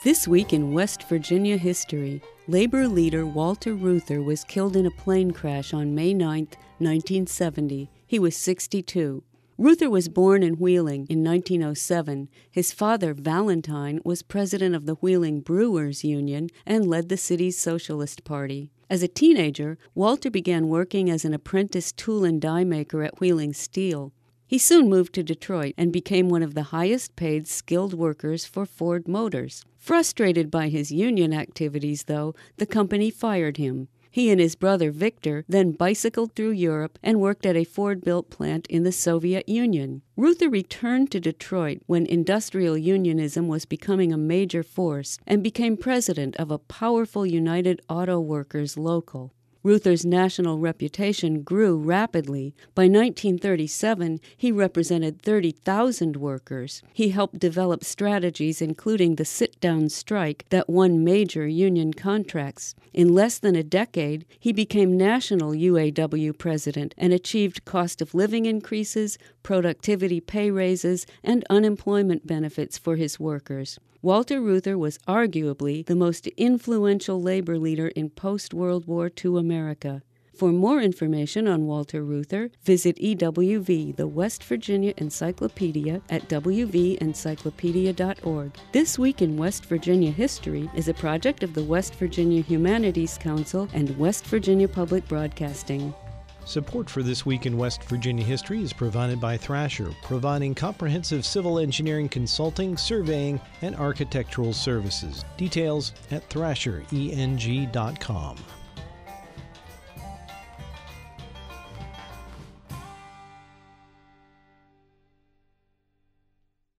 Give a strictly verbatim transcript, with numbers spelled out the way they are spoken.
This week in West Virginia history, labor leader Walter Reuther was killed in a plane crash on May ninth, nineteen seventy. He was sixty-two. Reuther was born in Wheeling in nineteen oh seven. His father, Valentine, was president of the Wheeling Brewers Union and led the city's Socialist Party. As a teenager, Walter began working as an apprentice tool and die maker at Wheeling Steel. He soon moved to Detroit and became one of the highest-paid skilled workers for Ford Motors. Frustrated by his union activities, though, the company fired him. He and his brother Victor then bicycled through Europe and worked at a Ford-built plant in the Soviet Union. Reuther returned to Detroit when industrial unionism was becoming a major force and became president of a powerful United Auto Workers local. Reuther's national reputation grew rapidly. By nineteen thirty-seven, he represented thirty thousand workers. He helped develop strategies including the sit-down strike that won major union contracts. In less than a decade, he became national U A W president and achieved cost of living increases, productivity pay raises, and unemployment benefits for his workers. Walter Reuther was arguably the most influential labor leader in post-World War Two America. For more information on Walter Reuther, visit E W V, the West Virginia Encyclopedia, at w v encyclopedia dot org. This Week in West Virginia History is a project of the West Virginia Humanities Council and West Virginia Public Broadcasting. Support for This Week in West Virginia History is provided by Thrasher, providing comprehensive civil engineering consulting, surveying, and architectural services. Details at thrasher eng dot com.